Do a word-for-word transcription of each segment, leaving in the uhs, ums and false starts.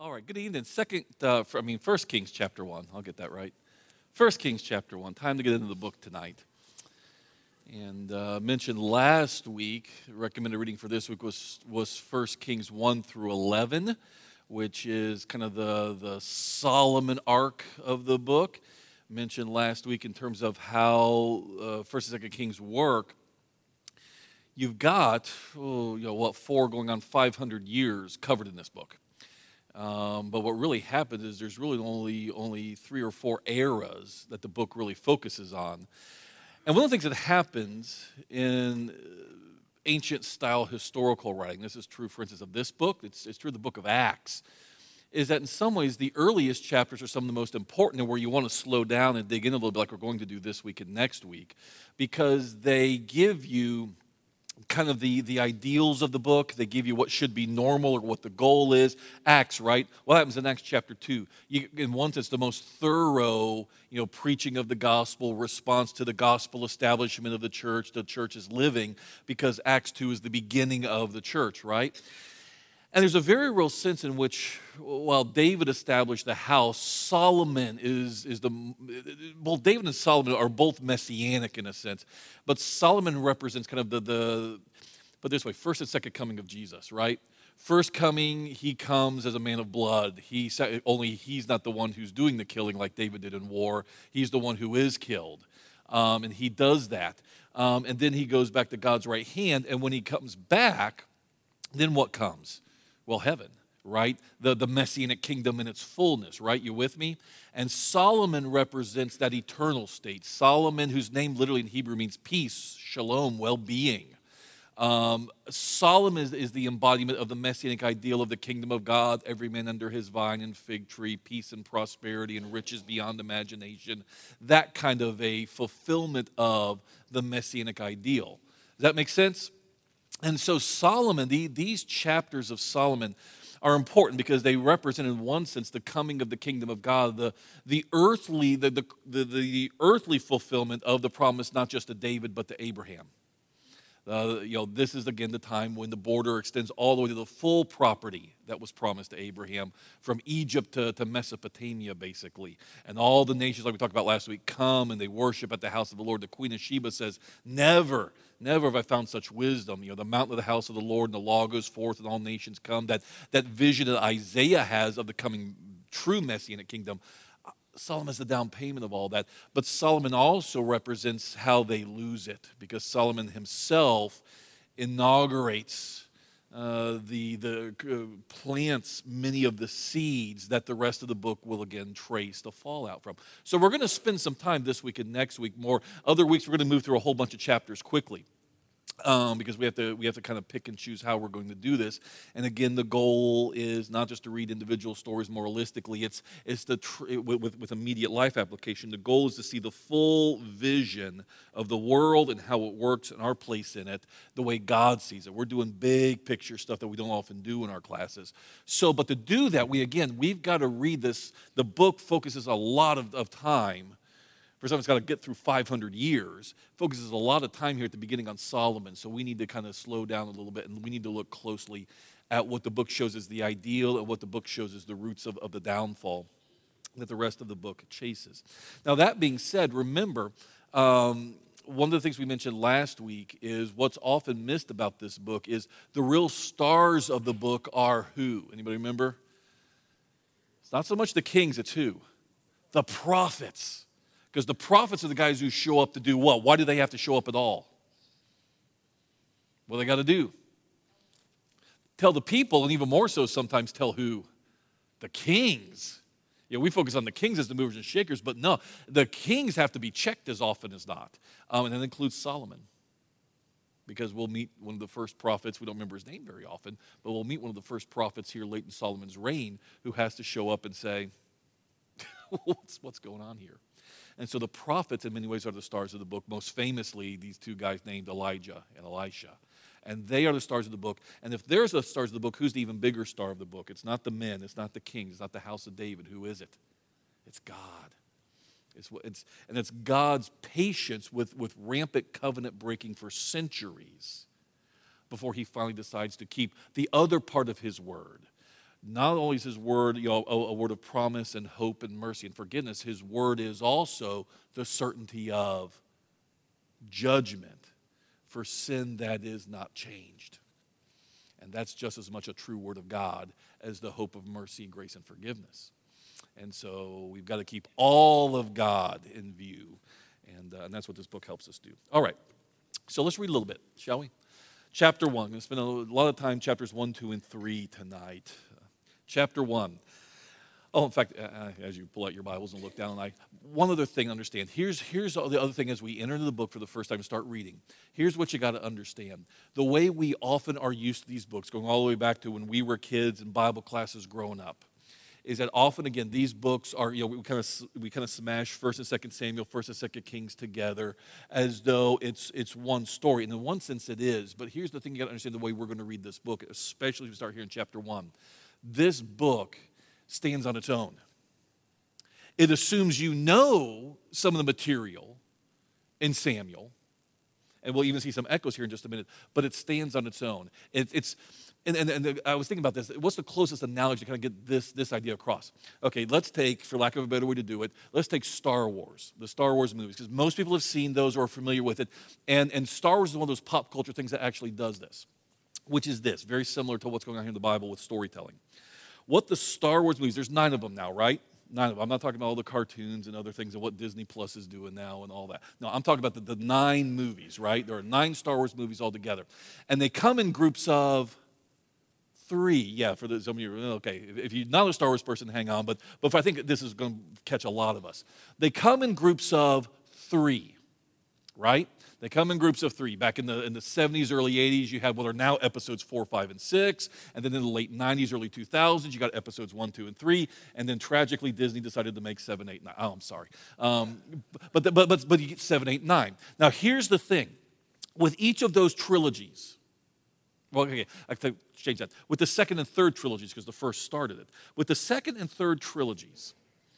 All right, good evening. Second, uh, I mean, First Kings chapter one. I'll get that right. First Kings chapter one. Time to get into the book tonight. And uh, mentioned last week, recommended reading for this week was was First Kings one through eleven, which is kind of the the Solomon arc of the book. Mentioned last week in terms of how uh, First and Second Kings work. You've got oh, you know what four going on five hundred years covered in this book. Um, but what really happens is there's really only only three or four eras that the book really focuses on. And one of the things that happens in ancient style historical writing, this is true, for instance, of this book, it's, it's true of the book of Acts, is that in some ways the earliest chapters are some of the most important and where you want to slow down and dig in a little bit like we're going to do this week and next week, because they give you kind of the, the ideals of the book. They give you what should be normal or what the goal is. Acts, right? What happens in Acts chapter two? You, in one sense, the most thorough, you know, preaching of the gospel, response to the gospel establishment of the church, the church is living, because Acts two is the beginning of the church, right? And there's a very real sense in which, while David established the house, Solomon is, is the, both David and Solomon are both messianic in a sense, but Solomon represents kind of the, the but this way, first and second coming of Jesus, right? First coming, he comes as a man of blood. He, only he's not the one who's doing the killing like David did in war. He's the one who is killed, um, and he does that. Um, and then he goes back to God's right hand, and when he comes back, then what comes? Well, heaven, right? The, the messianic kingdom in its fullness, right? You with me? And Solomon represents that eternal state. Solomon, whose name literally in Hebrew means peace, shalom, well-being. Um, Solomon is, is the embodiment of the messianic ideal of the kingdom of God, every man under his vine and fig tree, peace and prosperity and riches beyond imagination. That kind of a fulfillment of the messianic ideal. Does that make sense? And so Solomon, the, these chapters of Solomon are important because they represent in one sense the coming of the kingdom of God, the, the, earthly, the, the, the, the earthly fulfillment of the promise not just to David but to Abraham. Uh, you know, this is again the time when the border extends all the way to the full property that was promised to Abraham from Egypt to, to Mesopotamia, basically. And all the nations, like we talked about last week, come and they worship at the house of the Lord. The Queen of Sheba says, never, never have I found such wisdom. You know, the mountain of the house of the Lord, and the law goes forth, and all nations come. That, that vision that Isaiah has of the coming true Messianic kingdom, Solomon's the down payment of all that. But Solomon also represents how they lose it, because Solomon himself inaugurates uh, the, the uh, plants many of the seeds that the rest of the book will again trace the fallout from. So we're going to spend some time this week and next week more. Other weeks we're going to move through a whole bunch of chapters quickly. Um, because we have to we have to kind of pick and choose how we're going to do this. And again, the goal is not just to read individual stories moralistically. It's it's the tr- with with immediate life application. The goal is to see the full vision of the world and how it works and our place in it, the way God sees it. We're doing big picture stuff that we don't often do in our classes. So, but to do that, we again we've got to read this. The book focuses a lot of, of time. For someone who's got to get through five hundred years, focuses a lot of time here at the beginning on Solomon. So we need to kind of slow down a little bit, and we need to look closely at what the book shows as the ideal and what the book shows as the roots of, of the downfall that the rest of the book chases. Now, that being said, remember, um, one of the things we mentioned last week is what's often missed about this book is the real stars of the book are who? Anybody remember? It's not so much the kings, it's who? The prophets. Because the prophets are the guys who show up to do what? Why do they have to show up at all? What do they got to do? Tell the people, and even more so sometimes tell who? The kings. Yeah, we focus on the kings as the movers and shakers, but no, the kings have to be checked as often as not. Um, and that includes Solomon. Because we'll meet one of the first prophets, we don't remember his name very often, but we'll meet one of the first prophets here late in Solomon's reign who has to show up and say, what's, what's going on here? And so the prophets, in many ways, are the stars of the book. Most famously, these two guys named Elijah and Elisha. And they are the stars of the book. And if there's the stars of the book, who's the even bigger star of the book? It's not the men. It's not the kings. It's not the house of David. Who is it? It's God. It's, it's, and it's God's patience with, with rampant covenant breaking for centuries before he finally decides to keep the other part of his word. Not only is his word, you know, a, a word of promise and hope and mercy and forgiveness, his word is also the certainty of judgment for sin that is not changed. And that's just as much a true word of God as the hope of mercy, grace, and forgiveness. And so we've got to keep all of God in view. And, uh, and that's what this book helps us do. All right, so let's read a little bit, shall we? Chapter one. I'm going to spend a lot of time, chapters one, two, and three tonight. Uh, chapter one. Oh, in fact, uh, as you pull out your Bibles and look down, I, one other thing to understand. Here's, here's the other thing as we enter into the book for the first time and start reading. Here's what you got to understand. The way we often are used to these books, going all the way back to when we were kids in Bible classes growing up, is that often, again, these books are, you know, we kind of we kind of smash First and Second Samuel, First and Second Kings together as though it's it's one story. And in one sense it is. But here's the thing you got to understand the way we're going to read this book, especially as we start here in chapter one. This book stands on its own. It assumes you know some of the material in Samuel, and we'll even see some echoes here in just a minute, but it stands on its own. It, it's, and, and, and I was thinking about this. What's the closest analogy to kind of get this, this idea across? Okay, let's take, for lack of a better way to do it, let's take Star Wars, the Star Wars movies, because most people have seen those or are familiar with it, and, and Star Wars is one of those pop culture things that actually does this, which is this, very similar to what's going on here in the Bible with storytelling. What the Star Wars movies, there's nine of them now, right? Nine of them. I'm not talking about all the cartoons and other things and what Disney Plus is doing now and all that. No, I'm talking about the, the nine movies, right? There are nine Star Wars movies altogether. And they come in groups of three. Yeah, for the, some of you, okay, if you're not a Star Wars person, hang on. But, but I think this is going to catch a lot of us. They come in groups of three, right? They come in groups of three. Back in the in the seventies, early eighties, you had what are now episodes four, five, and six. And then in the late nineties, early two thousands, you got episodes one, two, and three. And then tragically, Disney decided to make seven, eight, nine. Oh, I'm sorry. Um, but, the, but, but, but you get seven, eight, nine. Now, here's the thing. With each of those trilogies, well, okay, I have to change that. With the second and third trilogies, because the first started it. With the second and third trilogies,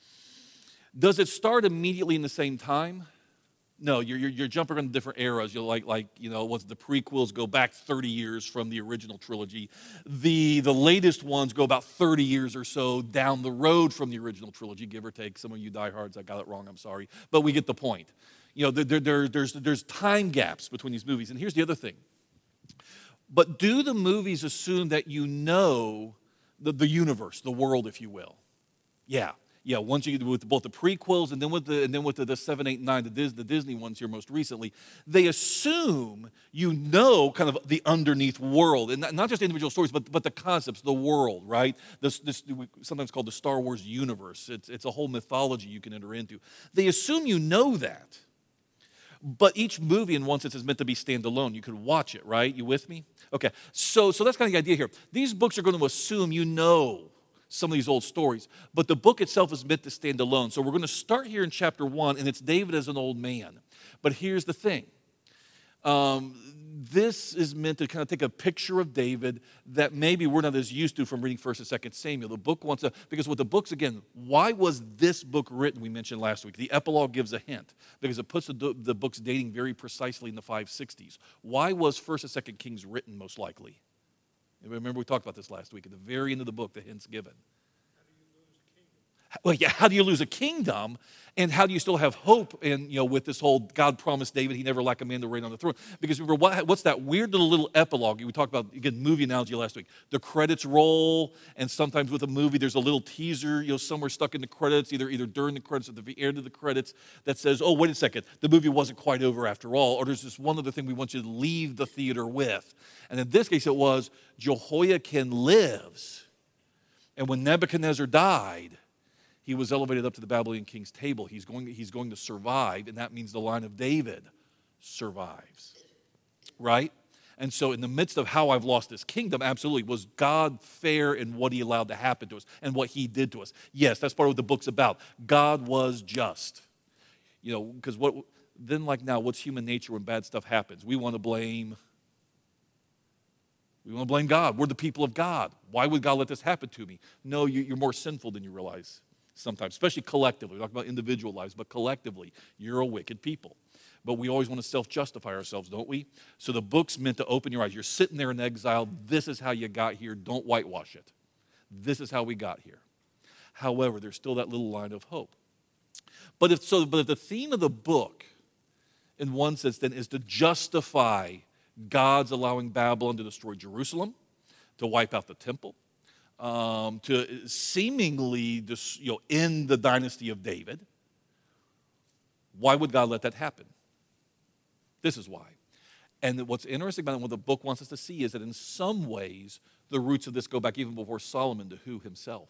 does it start immediately in the same time? No, you're, you're, you're jumping in different eras. You're like, like, you know, what's the prequels go back thirty years from the original trilogy. The, the latest ones go about thirty years or so down the road from the original trilogy, give or take. Some of you diehards, I got it wrong, I'm sorry. But we get the point. You know, there, there, there's, there's time gaps between these movies. And here's the other thing. But do the movies assume that you know the, the universe, the world, if you will? Yeah. Yeah, once you with both the prequels and then with the and then with the, the seven, eight, nine, the Disney, the Disney ones here most recently, they assume you know kind of the underneath world, and not, not just individual stories, but but the concepts, the world, right? This this sometimes called the Star Wars universe. It's it's a whole mythology you can enter into. They assume you know that, but each movie in one sense is meant to be standalone. You can watch it, right? You with me? Okay, so so that's kind of the idea here. These books are going to assume you know some of these old stories, but the book itself is meant to stand alone. So we're going to start here in chapter one, and it's David as an old man. But here's the thing. Um, this is meant to kind of take a picture of David that maybe we're not as used to from reading First and Second Samuel. The book wants to, because with the books, again, why was this book written, we mentioned last week? The epilogue gives a hint, because it puts the, the books dating very precisely in the five sixties. Why was First and Second Kings written most likely? Remember we talked about this last week. At the very end of the book, the hint's given. Well, yeah, how do you lose a kingdom, and how do you still have hope? And you know, with this whole God promised David, he never lack a man to reign on the throne. Because remember, what, what's that weird little little epilogue? We talked about again movie analogy last week. The credits roll, and sometimes with a movie, there's a little teaser, you know, somewhere stuck in the credits, either either during the credits or the end of the credits, that says, "Oh, wait a second, the movie wasn't quite over after all." Or there's this one other thing we want you to leave the theater with. And in this case, it was Jehoiakim lives, and when Nebuchadnezzar died, he was elevated up to the Babylonian king's table. He's going, he's going to survive, and that means the line of David survives, right? And so in the midst of how I've lost this kingdom, absolutely, was God fair in what he allowed to happen to us and what he did to us? Yes, that's part of what the book's about. God was just. You know, because what then like now, what's human nature when bad stuff happens? We want to blame, we want to blame God. We're the people of God. Why would God let this happen to me? No, you, you're more sinful than you realize. Sometimes, especially collectively. We talk about individual lives, but collectively, you're a wicked people. But we always want to self-justify ourselves, don't we? So the book's meant to open your eyes. You're sitting there in exile. This is how you got here. Don't whitewash it. This is how we got here. However, there's still that little line of hope. But if so, but if the theme of the book, in one sense, then, is to justify God's allowing Babylon to destroy Jerusalem, to wipe out the temple, um, to seemingly dis, you know, end the dynasty of David, why would God let that happen? This is why. And what's interesting about it, what the book wants us to see, is that in some ways, the roots of this go back even before Solomon to who himself?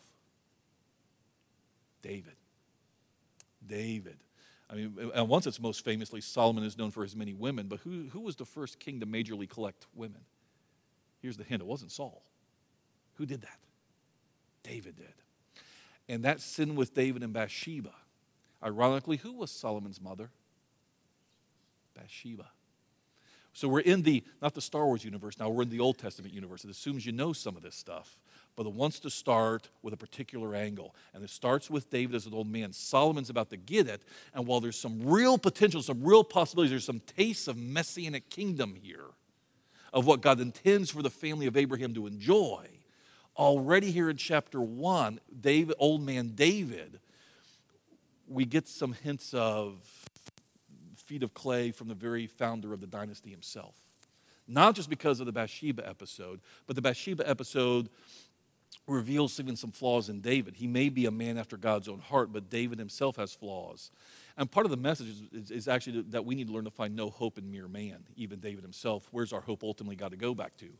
David. David. I mean, and once it's most famously, Solomon is known for his many women, but who, who was the first king to majorly collect women? Here's the hint, it wasn't Saul. Who did that? David did. And that sin with David and Bathsheba, ironically, who was Solomon's mother? Bathsheba. So we're in the, not the Star Wars universe now, we're in the Old Testament universe. It assumes you know some of this stuff, but it wants to start with a particular angle. And it starts with David as an old man. Solomon's about to get it, and while there's some real potential, some real possibilities, there's some tastes of messianic kingdom here, of what God intends for the family of Abraham to enjoy. Already here in chapter one, David, old man David, we get some hints of feet of clay from the very founder of the dynasty himself. Not just because of the Bathsheba episode, but the Bathsheba episode reveals even some flaws in David. He may be a man after God's own heart, but David himself has flaws. And part of the message is, is, is actually that we need to learn to find no hope in mere man, even David himself. Where's our hope ultimately got to go back to?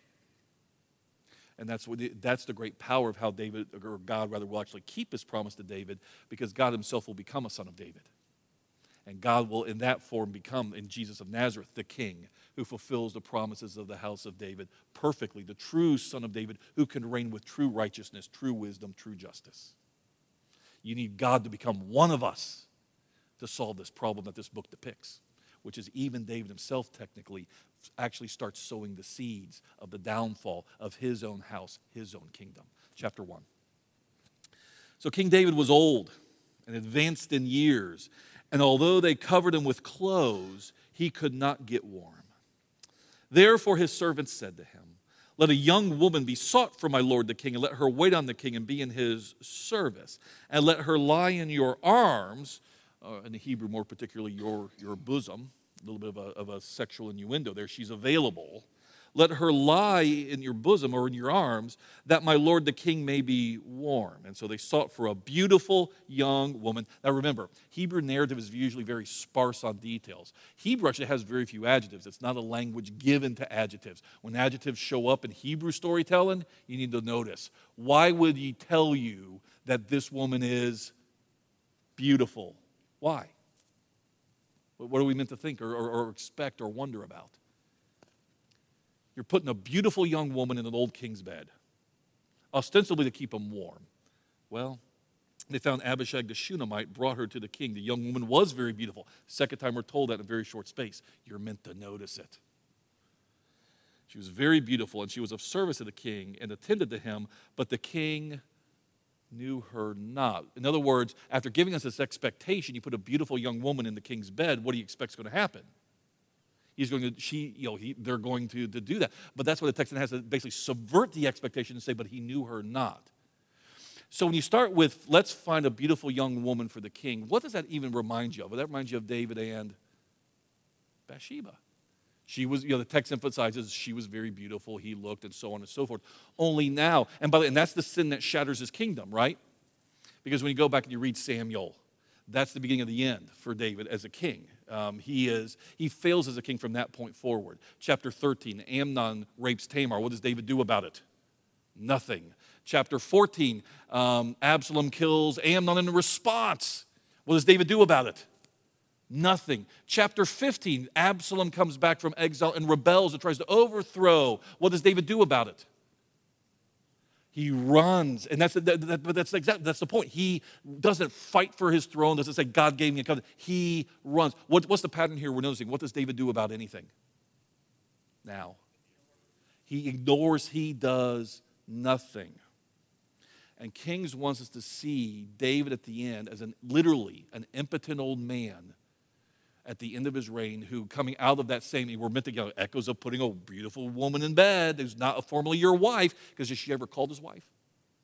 And that's what the, that's the great power of how David, or God rather, will actually keep his promise to David, because God himself will become a son of David. And God will, in that form, become, in Jesus of Nazareth, the king who fulfills the promises of the house of David perfectly, the true son of David who can reign with true righteousness, true wisdom, true justice. You need God to become one of us to solve this problem that this book depicts, which is even David himself technically actually starts sowing the seeds of the downfall of his own house, his own kingdom. Chapter one. So King David was old and advanced in years, and although they covered him with clothes, he could not get warm. Therefore his servants said to him, let a young woman be sought for my lord the king, and let her wait on the king and be in his service, and let her lie in your arms, uh, in the Hebrew more particularly your, your bosom, a little bit of a, of a sexual innuendo there. She's available. Let her lie in your bosom or in your arms, that my lord the king may be warm. And so they sought for a beautiful young woman. Now remember, Hebrew narrative is usually very sparse on details. Hebrew actually has very few adjectives. It's not a language given to adjectives. When adjectives show up in Hebrew storytelling, you need to notice. Why would he tell you that this woman is beautiful? Why? What are we meant to think or, or, or expect or wonder about? You're putting a beautiful young woman in an old king's bed, ostensibly to keep him warm. Well, they found Abishag the Shunammite, brought her to the king. The young woman was very beautiful. Second time we're told that in a very short space. You're meant to notice it. She was very beautiful, and she was of service to the king and attended to him, but the king knew her not. In other words, after giving us this expectation, you put a beautiful young woman in the king's bed, what do you expect is going to happen? He's going to, she, you know, he, they're going to, to do that. But that's what the text has to basically subvert the expectation and say, but he knew her not. So when you start with, let's find a beautiful young woman for the king, what does that even remind you of? Well, that reminds you of David and Bathsheba. She was, you know, the text emphasizes she was very beautiful, he looked, and so on and so forth. Only now, and by the and that's the sin that shatters his kingdom, right? Because when you go back and you read Samuel, that's the beginning of the end for David as a king. Um, he is he fails as a king from that point forward. Chapter thirteen, Amnon rapes Tamar. What does David do about it? Nothing. Chapter fourteen, um, Absalom kills Amnon in response. What does David do about it? Nothing. Chapter fifteen, Absalom comes back from exile and rebels and tries to overthrow. What does David do about it? He runs, and that's that, that, but that's exactly that's the point. He doesn't fight for his throne. Doesn't say God gave me a covenant. He runs. What, what's the pattern here we're noticing? What does David do about anything? Now, he ignores. He does nothing. And Kings wants us to see David at the end as an literally an impotent old man at the end of his reign, who coming out of that same, we're meant to get echoes of putting a beautiful woman in bed who's not formally your wife, because has she ever called his wife?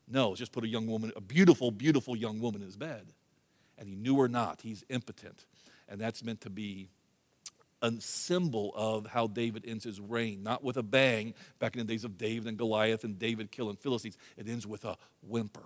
No, just put a young woman, a beautiful, beautiful young woman in his bed. And he knew her not. He's impotent. And that's meant to be a symbol of how David ends his reign. Not with a bang, back in the days of David and Goliath and David killing Philistines. It ends with a whimper.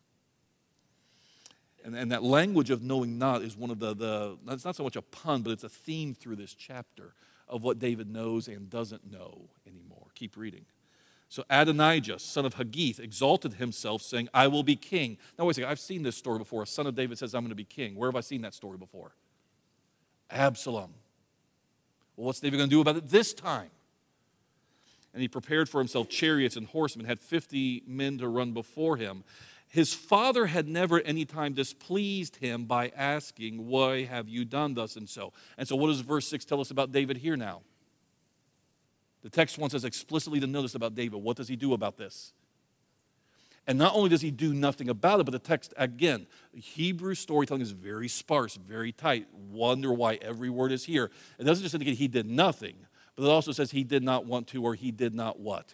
And, and that language of knowing not is one of the, the, it's not so much a pun, but it's a theme through this chapter of what David knows and doesn't know anymore. Keep reading. So Adonijah, son of Haggith, exalted himself, saying, I will be king. Now wait a second, I've seen this story before. A son of David says, I'm going to be king. Where have I seen that story before? Absalom. Well, what's David going to do about it this time? And he prepared for himself chariots and horsemen, had fifty men to run before him. His father had never at any time displeased him by asking, why have you done thus and so? And so what does verse six tell us about David here now? The text wants us explicitly to notice about David. What does he do about this? And not only does he do nothing about it, but the text, again, Hebrew storytelling is very sparse, very tight. Wonder why every word is here. It doesn't just indicate he did nothing, but it also says he did not want to, or he did not what?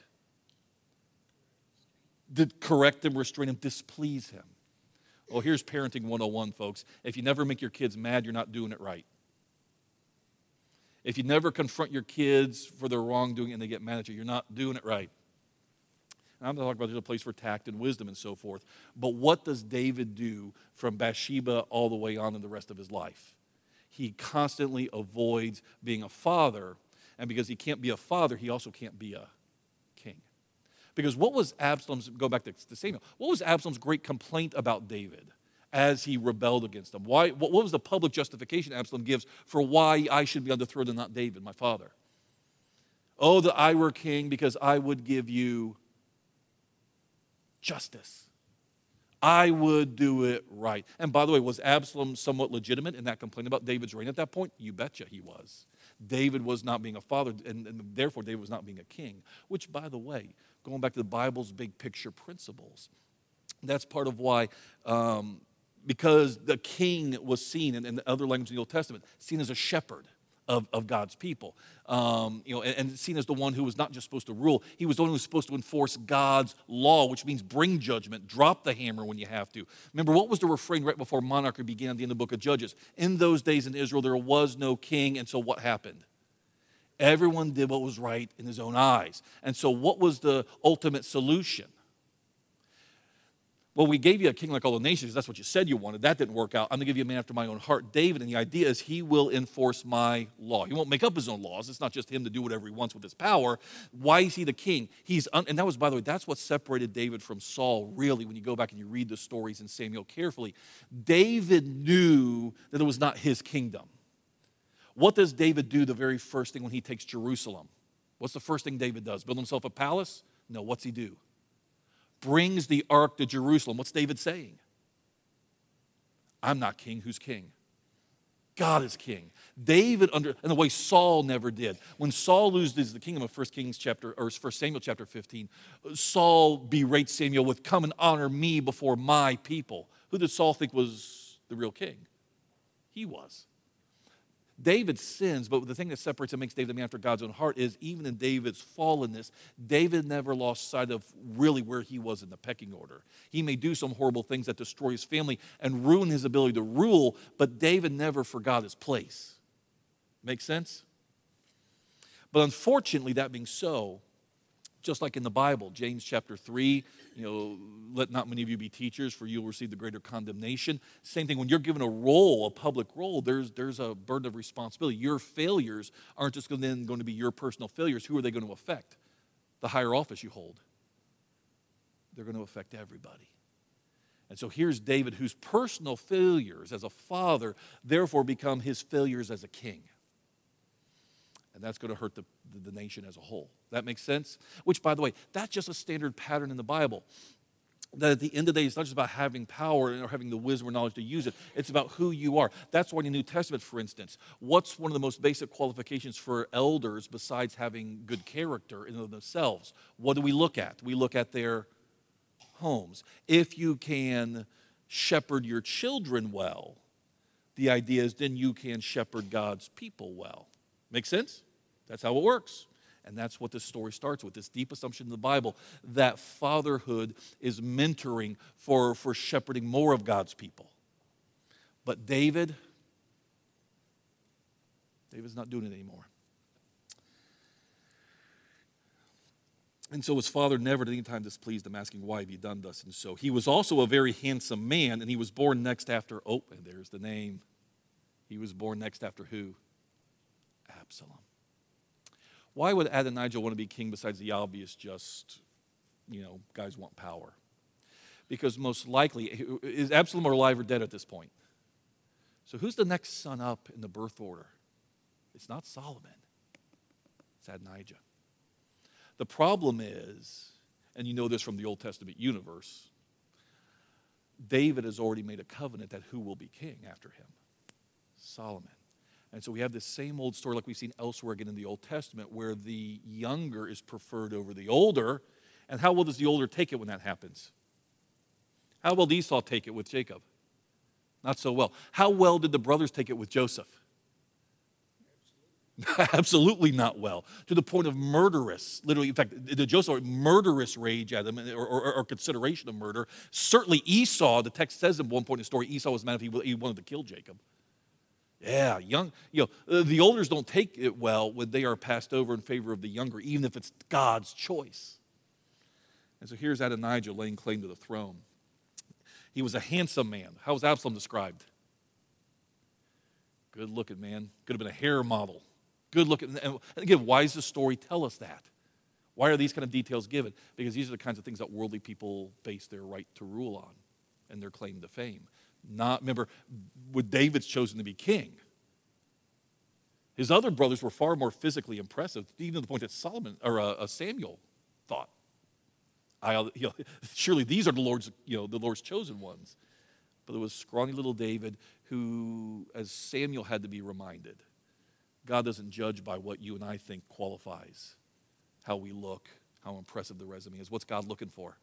Did correct him, restrain him, displease him. Well, here's parenting one oh one, folks. If you never make your kids mad, you're not doing it right. If you never confront your kids for their wrongdoing and they get mad at you, you're not doing it right. And I'm not talking about there's a place for tact and wisdom and so forth. But what does David do from Bathsheba all the way on in the rest of his life? He constantly avoids being a father. And because he can't be a father, he also can't be a king. Because what was Absalom's, go back to, to Samuel, what was Absalom's great complaint about David as he rebelled against him? Why, what, what was the public justification Absalom gives for why I should be on the throne and not David, my father? Oh, that I were king, because I would give you justice. I would do it right. And by the way, was Absalom somewhat legitimate in that complaint about David's reign at that point? You betcha he was. David was not being a father, and, and therefore David was not being a king. Which, by the way, going back to the Bible's big picture principles, that's part of why, um, because the king was seen, in, in the other language in the Old Testament, seen as a shepherd of, of God's people. Um, you know, and, and seen as the one who was not just supposed to rule, he was the one who was supposed to enforce God's law, which means bring judgment, drop the hammer when you have to. Remember, what was the refrain right before monarchy began at the end of the book of Judges? In those days in Israel, there was no king, and so what happened? Everyone did what was right in his own eyes. And so what was the ultimate solution? Well, we gave you a king like all the nations because that's what you said you wanted. That didn't work out. I'm going to give you a man after my own heart, David, and the idea is he will enforce my law. He won't make up his own laws. It's not just him to do whatever he wants with his power. Why is he the king? He's un- and that was, by the way, that's what separated David from Saul, really, when you go back and you read the stories in Samuel carefully. David knew that it was not his kingdom. What does David do the very first thing when he takes Jerusalem? What's the first thing David does? Build himself a palace? No, what's he do? Brings the ark to Jerusalem. What's David saying? I'm not king. Who's king? God is king. David under, and the way Saul never did. When Saul loses the kingdom of First Kings chapter, or First Samuel chapter fifteen, Saul berates Samuel with, come and honor me before my people. Who did Saul think was the real king? He was. David sins, but the thing that separates and makes David a man after God's own heart is even in David's fallenness, David never lost sight of really where he was in the pecking order. He may do some horrible things that destroy his family and ruin his ability to rule, but David never forgot his place. Make sense? But unfortunately, that being so, just like in the Bible, James chapter three, you know, let not many of you be teachers, for you will receive the greater condemnation. Same thing, when you're given a role, a public role, there's, there's a burden of responsibility. Your failures aren't just then going to be your personal failures. Who are they going to affect? The higher office you hold. They're going to affect everybody. And so here's David, whose personal failures as a father therefore become his failures as a king. And that's going to hurt the, the, the nation as a whole. That makes sense? Which, by the way, that's just a standard pattern in the Bible. That at the end of the day, it's not just about having power or having the wisdom or knowledge to use it. It's about who you are. That's why in the New Testament, for instance, what's one of the most basic qualifications for elders besides having good character in and of themselves? What do we look at? We look at their homes. If you can shepherd your children well, the idea is then you can shepherd God's people well. Make sense? That's how it works. And that's what this story starts with, this deep assumption in the Bible that fatherhood is mentoring for, for shepherding more of God's people. But David, David's not doing it anymore. And so his father never at any time displeased him, asking, why have you done thus? And so he was also a very handsome man, and he was born next after, oh, and there's the name. He was born next after who? Absalom. Why would Adonijah want to be king besides the obvious just, you know, guys want power? Because most likely, is Absalom alive or dead at this point? So who's the next son up in the birth order? It's not Solomon. It's Adonijah. The problem is, and you know this from the Old Testament universe, David has already made a covenant that who will be king after him? Solomon. And so we have this same old story like we've seen elsewhere again in the Old Testament where the younger is preferred over the older. And how well does the older take it when that happens? How well did Esau take it with Jacob? Not so well. How well did the brothers take it with Joseph? Absolutely not well. To the point of murderous, literally, in fact, the Joseph murderous rage at him or, or, or consideration of murder. Certainly Esau, the text says at one point in the story, Esau was mad if he, he wanted to kill Jacob. Yeah, young, you know, uh, the elders don't take it well when they are passed over in favor of the younger, even if it's God's choice. And so here's Adonijah laying claim to the throne. He was a handsome man. How was Absalom described? Good looking man. Could have been a hair model. Good looking. And again, why does the story tell us that? Why are these kind of details given? Because these are the kinds of things that worldly people base their right to rule on and their claim to fame. Not, remember, when David's chosen to be king, his other brothers were far more physically impressive, even to the point that Solomon or uh, uh, Samuel thought, I, you know, surely these are the Lord's, you know, the Lord's chosen ones. But it was scrawny little David who, as Samuel had to be reminded, God doesn't judge by what you and I think qualifies, how we look, how impressive the resume is. What's God looking for?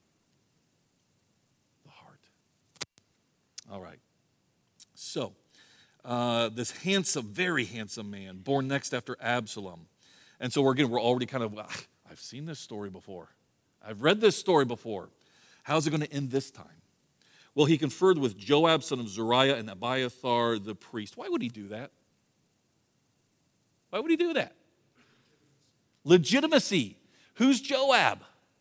The heart. All right. So, uh, this handsome, very handsome man, born next after Absalom. And so, we're, again, we're already kind of, well, I've seen this story before. I've read this story before. How's it going to end this time? Well, he conferred with Joab, son of Zeruiah, and Abiathar, the priest. Why would he do that? Why would he do that? Legitimacy. Who's Joab?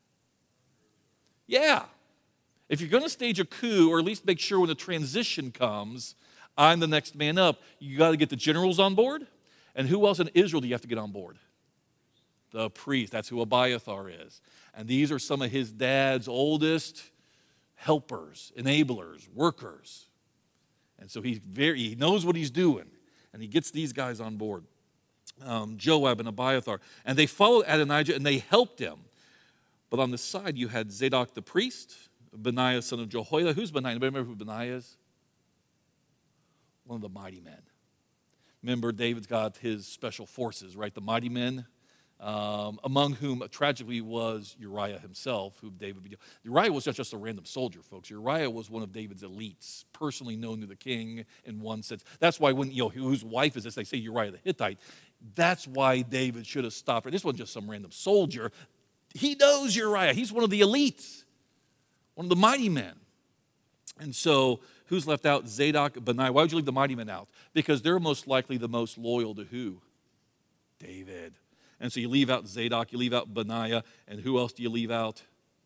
Yeah. If you're going to stage a coup, or at least make sure when the transition comes, I'm the next man up, you got to get the generals on board. And who else in Israel do you have to get on board? The priest. That's who Abiathar is. And these are some of his dad's oldest helpers, enablers, workers. And so he's very, he knows what he's doing. And he gets these guys on board. Um, Joab and Abiathar. And they followed Adonijah and they helped him. But on the side you had Zadok the priest, Benaiah son of Jehoiada. Who's Benaiah? Anybody remember who Benaiah is? One of the mighty men. Remember, David's got his special forces, right? The mighty men, um, among whom tragically was Uriah himself, who David began. Uriah was not just a random soldier, folks. Uriah was one of David's elites, personally known to the king in one sense. That's why when, you know, whose wife is this? They say Uriah the Hittite. That's why David should have stopped her. This wasn't just some random soldier. He knows Uriah. He's one of the elites, one of the mighty men. And so, who's left out? Zadok, Benaiah. Why would you leave the mighty men out? Because they're most likely the most loyal to who? David. And so you leave out Zadok, you leave out Benaiah, and who else do you leave out?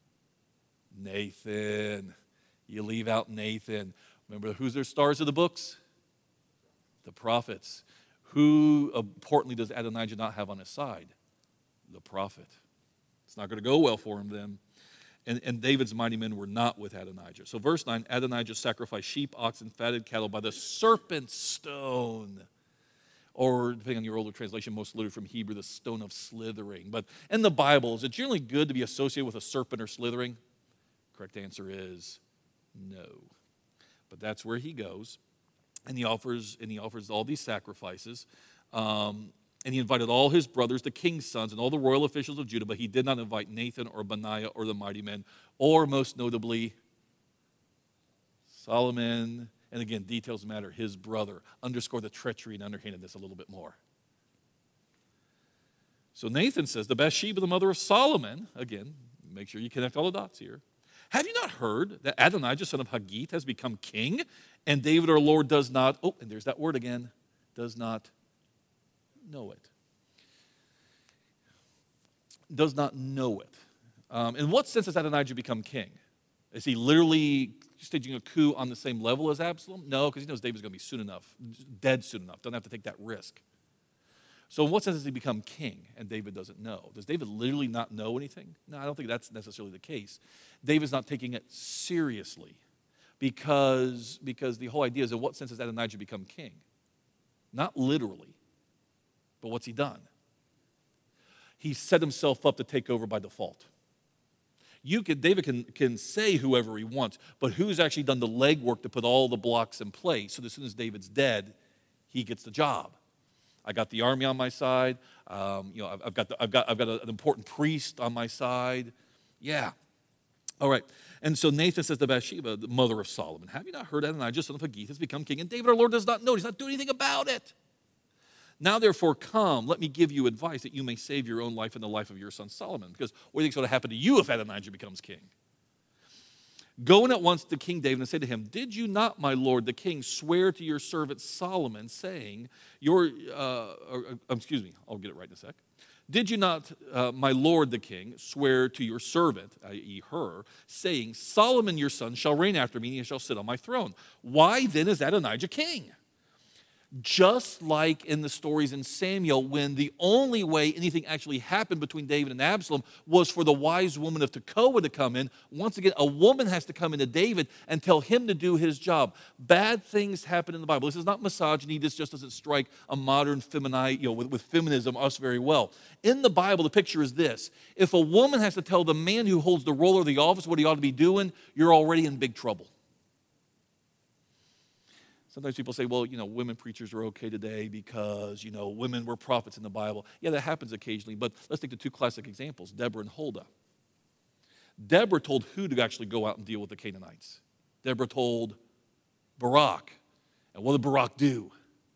Nathan. You leave out Nathan. Remember, who's their stars of the books? The prophets. Who, importantly, does Adonijah not have on his side? The prophet. It's not going to go well for him then. And, and David's mighty men were not with Adonijah. So verse nine, Adonijah sacrificed sheep, oxen, fatted cattle by the serpent stone. Or, depending on your older translation, most literally from Hebrew, the stone of slithering. But in the Bible, is it generally good to be associated with a serpent or slithering? Correct answer is no. But that's where he goes. And he offers, and he offers all these sacrifices. Um, and he invited all his brothers, the king's sons, and all the royal officials of Judah, but he did not invite Nathan or Benaiah or the mighty men, or most notably, Solomon. And again, details matter, his brother. Underscore the treachery and underhandedness a little bit more. So Nathan says, the Bathsheba, the mother of Solomon, again, make sure you connect all the dots here. Have you not heard that Adonijah, son of Haggith, has become king, and David our Lord does not, oh, and there's that word again, does not know it. Does not know it. Um, in what sense has Adonijah become king? Is he literally staging a coup on the same level as Absalom? No, because he knows David's going to be soon enough, dead soon enough. Don't have to take that risk. So in what sense has he become king and David doesn't know? Does David literally not know anything? No, I don't think that's necessarily the case. David's not taking it seriously because, because the whole idea is, in what sense has Adonijah become king? Not literally, but what's he done? He set himself up to take over by default. You can, David can, can say whoever he wants, but who's actually done the legwork to put all the blocks in place so that as soon as David's dead, he gets the job? I got the army on my side. Um, you know, I've, I've got the, I've got I've got a, an important priest on my side. Yeah. All right. And so Nathan says to Bathsheba, the mother of Solomon, have you not heard Adonijah, son of Haggith, has become king, and David our Lord does not know. He's not doing anything about it. Now, therefore, come, let me give you advice that you may save your own life and the life of your son Solomon. Because what do you think is going to happen to you if Adonijah becomes king? Go in at once to King David and say to him, did you not, my lord the king, swear to your servant Solomon, saying, your, uh, or, uh, excuse me, I'll get it right in a sec. Did you not, uh, my lord the king, swear to your servant, that is her, saying, Solomon your son shall reign after me, and he shall sit on my throne? Why then is Adonijah king? Just like in the stories in Samuel, when the only way anything actually happened between David and Absalom was for the wise woman of Tekoa to come in. Once again, a woman has to come into David and tell him to do his job. Bad things happen in the Bible. This is not misogyny. This just doesn't strike a modern feminine, you know, with, with feminism, us very well. In the Bible, the picture is this. If a woman has to tell the man who holds the role or the office what he ought to be doing, you're already in big trouble. Sometimes people say, well, you know, women preachers are okay today because, you know, women were prophets in the Bible. Yeah, that happens occasionally, but let's take the two classic examples, Deborah and Huldah. Deborah told who to actually go out and deal with the Canaanites? Deborah told Barak. And what did Barak do?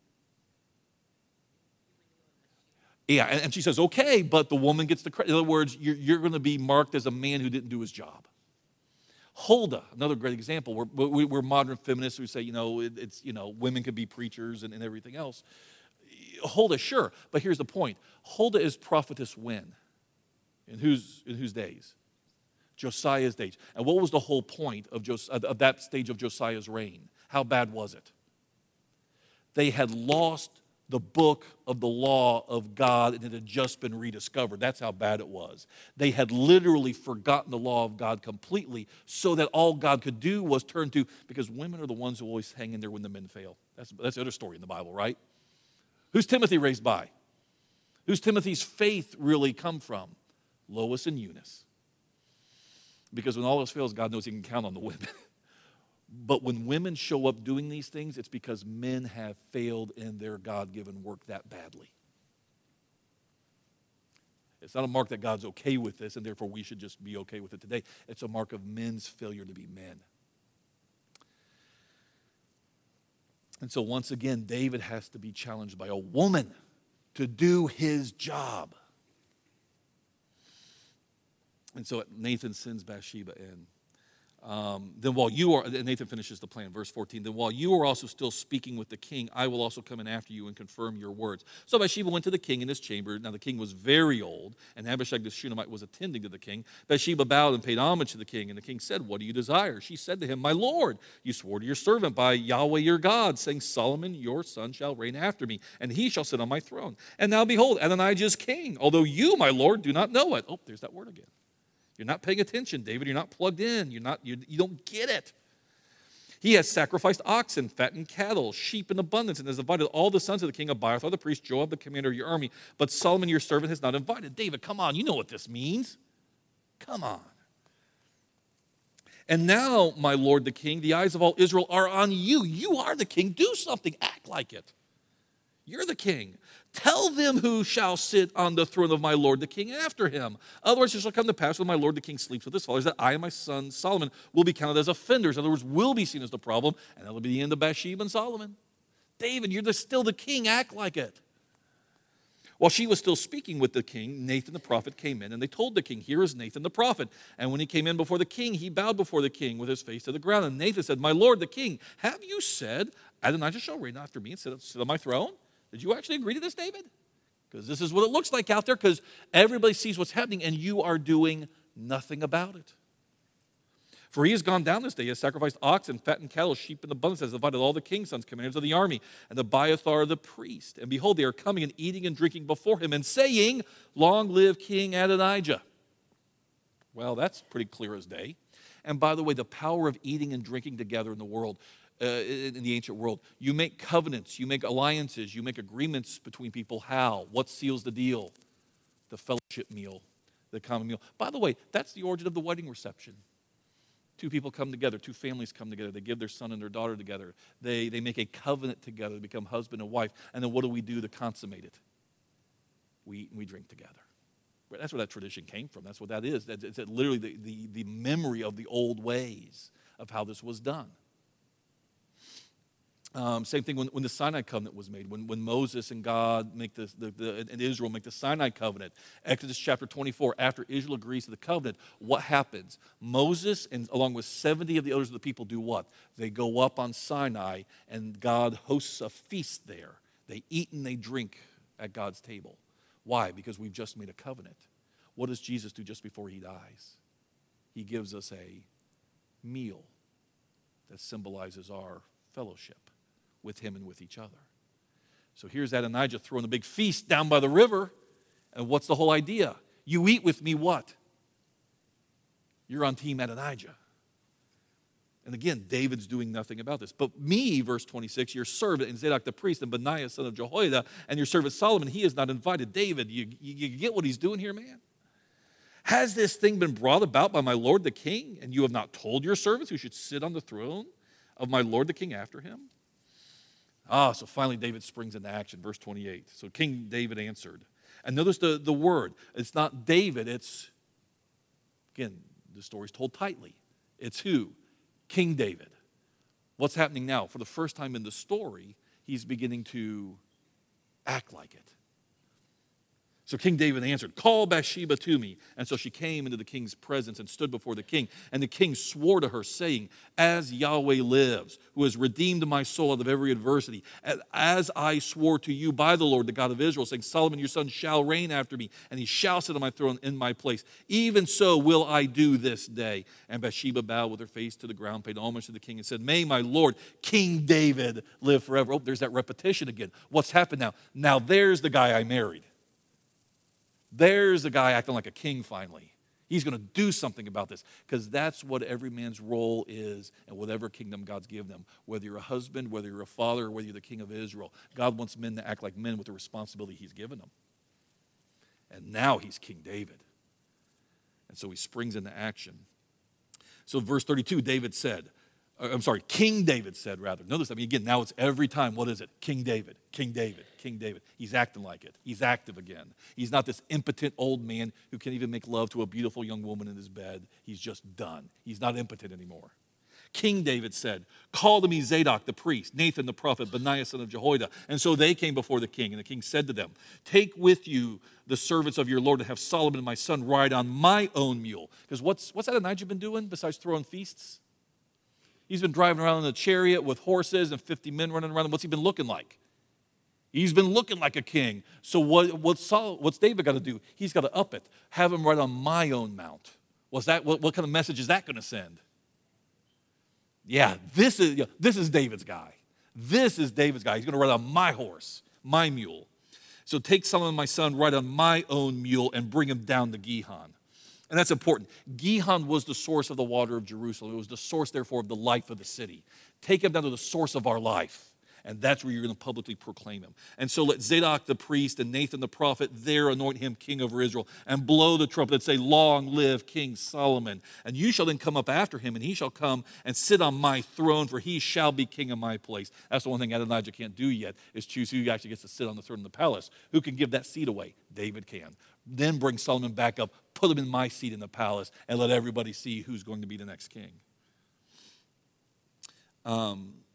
Yeah, and, and she says, okay, but the woman gets the credit. In other words, you're, you're going to be marked as a man who didn't do his job. Huldah, another great example. We're, we're modern feminists who say, you know, it, it's, you know, women could be preachers and, and everything else. Huldah, sure, but here's the point. Huldah is prophetess when? In whose, in whose days? Josiah's days. And what was the whole point of, Jos- of that stage of Josiah's reign? How bad was it? They had lost the book of the law of God, and it had just been rediscovered. That's how bad it was. They had literally forgotten the law of God completely, so that all God could do was turn to, because women are the ones who always hang in there when the men fail. That's, that's the other story in the Bible, right? Who's Timothy raised by? Who's Timothy's faith really come from? Lois and Eunice. Because when all else fails, God knows he can count on the women. But when women show up doing these things, it's because men have failed in their God-given work that badly. It's not a mark that God's okay with this, and therefore we should just be okay with it today. It's a mark of men's failure to be men. And so once again, David has to be challenged by a woman to do his job. And so Nathan sends Bathsheba in. Um, then while you are, and Nathan finishes the plan, verse fourteen, then while you are also still speaking with the king, I will also come in after you and confirm your words. So Bathsheba went to the king in his chamber. Now the king was very old, and Abishag the Shunammite was attending to the king. Bathsheba bowed and paid homage to the king, and the king said, what do you desire? She said to him, my lord, you swore to your servant by Yahweh your God, saying, Solomon your son shall reign after me, and he shall sit on my throne. And now behold, Adonijah is king, although you, my lord, do not know it. Oh, there's that word again. You're not paying attention, David. You're not plugged in. You're not, you, you don't get it. He has sacrificed oxen, fattened cattle, sheep in abundance, and has invited all the sons of the king, Abiathar the priest, Joab the commander of your army. But Solomon your servant has not invited. David, come on. You know what this means. Come on. And now, my lord the king, the eyes of all Israel are on you. You are the king. Do something. Act like it. You're the king. Tell them who shall sit on the throne of my lord the king after him. Otherwise it shall come to pass when my lord the king sleeps with his fathers that I and my son Solomon will be counted as offenders. In other words, will be seen as the problem, and that will be the end of Bathsheba and Solomon. David, you're the, still the king. Act like it. While she was still speaking with the king, Nathan the prophet came in, and they told the king, here is Nathan the prophet. And when he came in before the king, he bowed before the king with his face to the ground. And Nathan said, my lord the king, have you said, Adonijah shall reign after me and sit, sit on my throne? Did you actually agree to this, David? Because this is what it looks like out there, because everybody sees what's happening, and you are doing nothing about it. For he has gone down this day, he has sacrificed oxen, fattened cattle, sheep in abundance, has divided all the king's sons, commanders of the army, and the Abiathar the priest. And behold, they are coming and eating and drinking before him, and saying, long live King Adonijah. Well, that's pretty clear as day. And by the way, the power of eating and drinking together in the world, uh, in the ancient world, you make covenants, you make alliances, you make agreements between people. How? What seals the deal? The fellowship meal, the common meal. By the way, that's the origin of the wedding reception. Two people come together, two families come together, they give their son and their daughter together. They, they make a covenant together to become husband and wife. And then what do we do to consummate it? We eat and we drink together. That's where that tradition came from. That's what that is. It's literally the, the, the memory of the old ways of how this was done. Um, same thing when, when the Sinai covenant was made, when, when Moses and God make the, the, the, and Israel make the Sinai covenant. Exodus chapter twenty-four, after Israel agrees to the covenant, what happens? Moses, and along with seventy of the elders of the people, do what? They go up on Sinai, and God hosts a feast there. They eat and they drink at God's table. Why? Because we've just made a covenant. What does Jesus do just before he dies? He gives us a meal that symbolizes our fellowship with him and with each other. So here's Adonijah throwing a big feast down by the river. And what's the whole idea? You eat with me what? You're on team Adonijah. And again, David's doing nothing about this. But me, verse twenty-six, your servant, and Zadok the priest, and Benaiah son of Jehoiada, and your servant Solomon, he is not invited. David, you, you, you get what he's doing here, man? Has this thing been brought about by my lord the king, and you have not told your servants who should sit on the throne of my lord the king after him? Ah, so finally David springs into action, verse twenty-eight. So King David answered. And notice the, the word. It's not David, it's, again, the story's told tightly. It's who? King David. What's happening now? For the first time in the story, he's beginning to act like it. So King David answered, call Bathsheba to me. And so she came into the king's presence and stood before the king. And the king swore to her, saying, as Yahweh lives, who has redeemed my soul out of every adversity, as I swore to you by the Lord, the God of Israel, saying, Solomon your son shall reign after me, and he shall sit on my throne in my place. Even so will I do this day. And Bathsheba bowed with her face to the ground, paid homage to the king, and said, may my Lord, King David, live forever. Oh, there's that repetition again. What's happened now? Now there's the guy I married. There's the guy acting like a king finally. He's going to do something about this, because that's what every man's role is in whatever kingdom God's given them. Whether you're a husband, whether you're a father, or whether you're the king of Israel, God wants men to act like men with the responsibility he's given them. And now he's King David. And so he springs into action. So verse thirty-two, David said, I'm sorry, King David said, rather. Notice, I mean, again, now it's every time, what is it? King David, King David, King David. He's acting like it. He's active again. He's not this impotent old man who can't even make love to a beautiful young woman in his bed. He's just done. He's not impotent anymore. King David said, call to me Zadok the priest, Nathan the prophet, Benaiah son of Jehoiada. And so they came before the king, and the king said to them, take with you the servants of your Lord, and have Solomon my son ride on my own mule. Because what's, what's Adonijah been doing besides throwing feasts? He's been driving around in a chariot with horses and fifty men running around. What's he been looking like? He's been looking like a king. So what, what's, Saul, what's David got to do? He's got to up it. Have him ride on my own mount. What's that, what, what kind of message is that going to send? Yeah, this is, yeah, this is David's guy. This is David's guy. He's going to ride on my horse, my mule. So take Solomon my son, ride on my own mule, and bring him down to Gihon. And that's important. Gihon was the source of the water of Jerusalem. It was the source, therefore, of the life of the city. Take him down to the source of our life. And that's where you're going to publicly proclaim him. And so let Zadok the priest and Nathan the prophet there anoint him king over Israel, and blow the trumpet and say, long live King Solomon. And you shall then come up after him, and he shall come and sit on my throne, for he shall be king of my place. That's the one thing Adonijah can't do yet, is choose who actually gets to sit on the throne in the palace. Who can give that seat away? David can. Then bring Solomon back up, put him in my seat in the palace, and let everybody see who's going to be the next king. Um...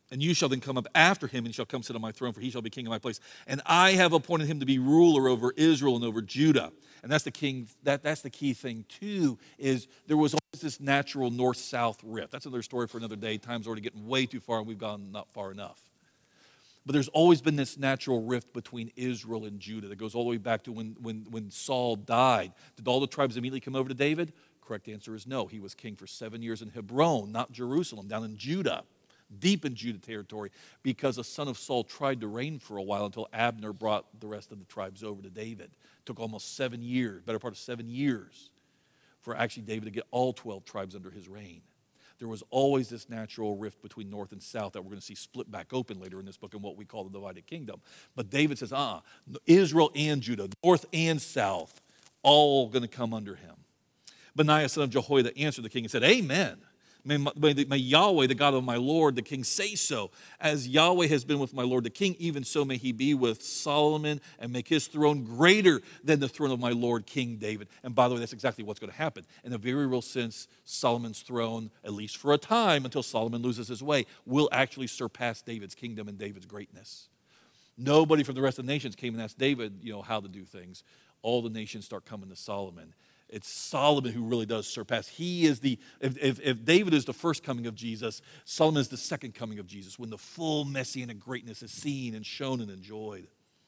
And you shall then come up after him, and shall come sit on my throne, for he shall be king in my place. And I have appointed him to be ruler over Israel and over Judah. And that's the king. That, that's the key thing, too, is there was always this natural north-south rift. That's another story for another day. Time's already getting way too far, and we've gone not far enough. But there's always been this natural rift between Israel and Judah that goes all the way back to when, when, when Saul died. Did all the tribes immediately come over to David? Correct answer is no. He was king for seven years in Hebron, not Jerusalem, down in Judah. Deep in Judah territory, because a son of Saul tried to reign for a while until Abner brought the rest of the tribes over to David. It took almost seven years, better part of seven years, for actually David to get all twelve tribes under his reign. There was always this natural rift between north and south that we're going to see split back open later in this book in what we call the divided kingdom. But David says, ah, Israel and Judah, north and south, all going to come under him. Benaiah, son of Jehoiada, answered the king and said, Amen. May, may, may Yahweh, the God of my Lord, the king, say so. As Yahweh has been with my Lord, the king, even so may he be with Solomon and make his throne greater than the throne of my Lord, King David. And by the way, that's exactly what's going to happen. In a very real sense, Solomon's throne, at least for a time, until Solomon loses his way, will actually surpass David's kingdom and David's greatness. Nobody from the rest of the nations came and asked David, you know, how to do things. All the nations start coming to Solomon. It's Solomon who really does surpass. He is the, if, if, if David is the first coming of Jesus, Solomon is the second coming of Jesus, when the full messianic greatness is seen and shown and enjoyed.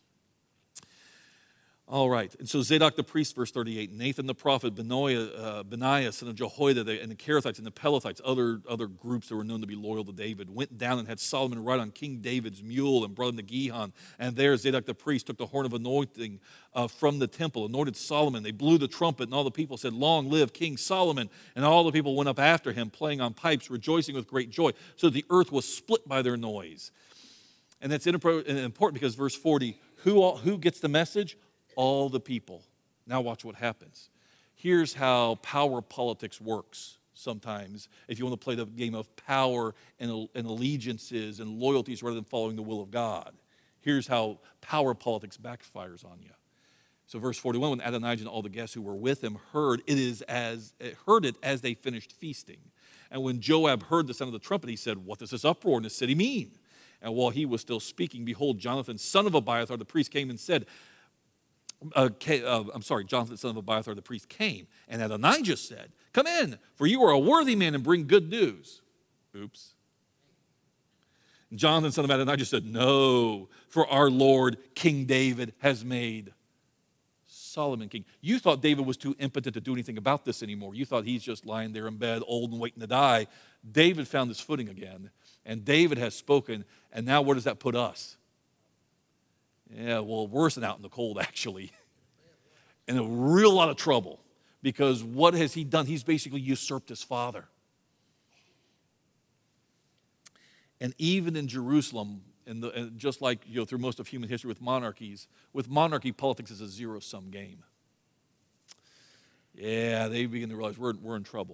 All right, and so Zadok the priest, verse thirty-eight, Nathan the prophet, Benaiah, uh, Benaiah son of Jehoiada, the, and the Kerethites and the Pelethites, other, other groups that were known to be loyal to David, went down and had Solomon ride on King David's mule and brought him to Gihon. And there Zadok the priest took the horn of anointing uh, from the temple, anointed Solomon. They blew the trumpet, and all the people said, Long live King Solomon. And all the people went up after him, playing on pipes, rejoicing with great joy. So the earth was split by their noise. And that's important because verse forty, who, all, who gets the message? All the people. Now watch what happens. Here's how power politics works sometimes, if you want to play the game of power and, and allegiances and loyalties rather than following the will of God. Here's how power politics backfires on you. So verse forty-one, when Adonijah and all the guests who were with him heard it is as heard it as they finished feasting. And when Joab heard the sound of the trumpet, he said, What does this uproar in the city mean? And while he was still speaking, behold, Jonathan, son of Abiathar, the priest, came and said, Uh, uh, I'm sorry, Jonathan, son of Abiathar, the priest, came. And Adonijah said, Come in, for you are a worthy man and bring good news. Oops. And Jonathan, son of Adonijah, said, No, for our Lord, King David, has made Solomon king. You thought David was too impotent to do anything about this anymore. You thought he's just lying there in bed, old and waiting to die. David found his footing again, and David has spoken, and now where does that put us? Yeah, well, worse than out in the cold, actually. In a real lot of trouble. Because what has he done? He's basically usurped his father. And even in Jerusalem, and, the, and just like you know, through most of human history with monarchies, with monarchy, politics is a zero-sum game. Yeah, they begin to realize we're, we're in trouble.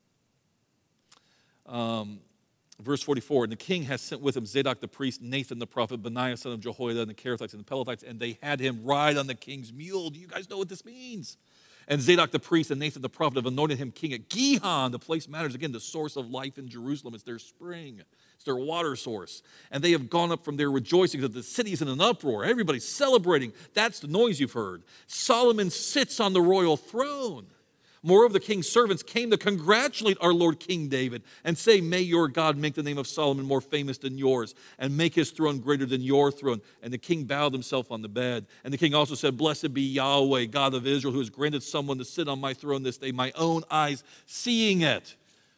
Um, Verse forty-four, and the king has sent with him Zadok the priest, Nathan the prophet, Benaiah son of Jehoiada, and the Kerethites and the Pelethites, and they had him ride on the king's mule. Do you guys know what this means? And Zadok the priest and Nathan the prophet have anointed him king at Gihon. The place matters, again, the source of life in Jerusalem. It's their spring. It's their water source. And they have gone up from there rejoicing that the city's in an uproar. Everybody's celebrating. That's the noise you've heard. Solomon sits on the royal throne. Moreover, the king's servants came to congratulate our Lord King David and say, May your God make the name of Solomon more famous than yours and make his throne greater than your throne. And the king bowed himself on the bed. And the king also said, Blessed be Yahweh, God of Israel, who has granted someone to sit on my throne this day, my own eyes seeing it.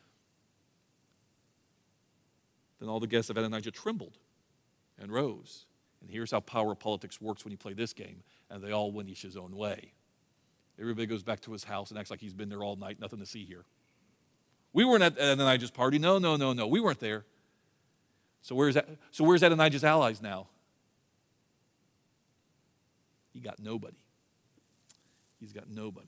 Then all the guests of Adonijah trembled and rose. And here's how power politics works when you play this game. And they all went each his own way. Everybody goes back to his house and acts like he's been there all night, nothing to see here. We weren't at Adonijah's party. No, no, no, no. We weren't there. So where's that? So where's Adonijah's allies now? He got nobody. He's got nobody.